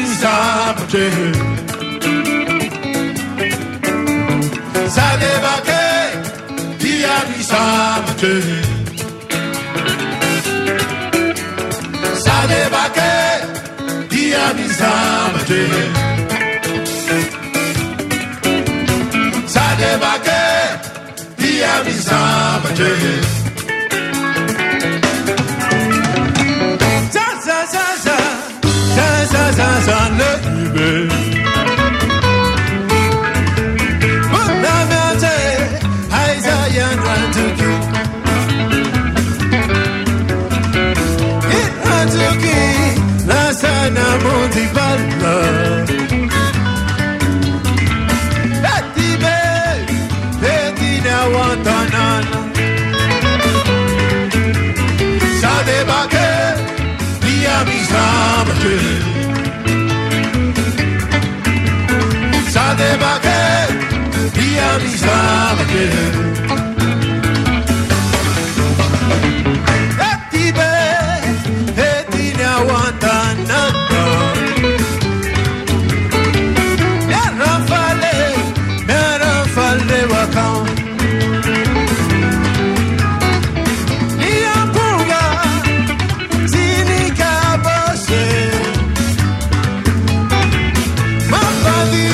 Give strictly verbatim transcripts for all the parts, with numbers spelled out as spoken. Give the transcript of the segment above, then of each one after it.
Sabate Sadevake Dia mi sabate Sadevake Dia mi sabate Sadevake Dia mi sabate Za za za za Za za za za le ibe Muna mate Aiza yan rantuki It rantuki La sana monti balla Lati be Leti na wantanana Sa de bake Dia mi sabate Sade bake Dia mi sabate Eti be Eti na wantana Mera fale Mera fale wakam Niampunga Zini kabose Mapadi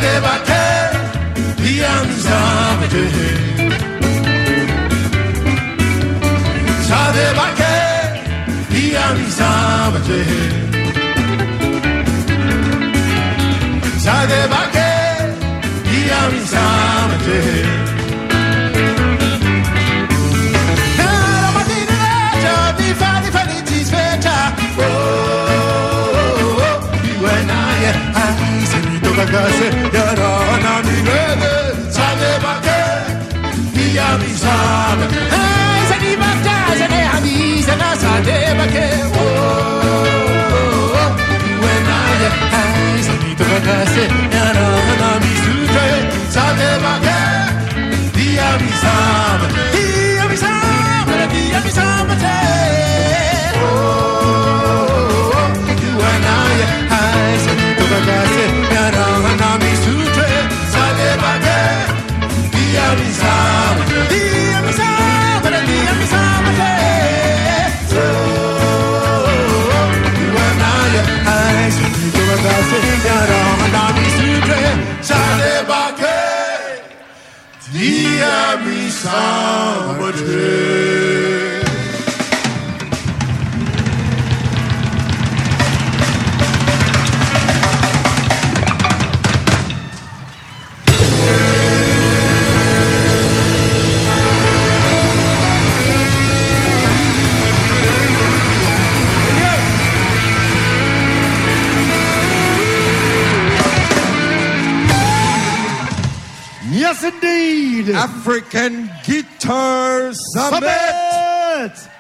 Sadebake, Piamisabate. Sadebake, Piamisabate. Sadebake, Piamisabate. Kase yara na mi vede sadebake mi sabe hey sani bakta sani ami sana sadebake oh when I hey sani to kase yara na mi sute sadebake mi sabe mi sabe mi sabe oh when I hey sani to kase yara Yes, indeed. African Guitar Summit. Summit.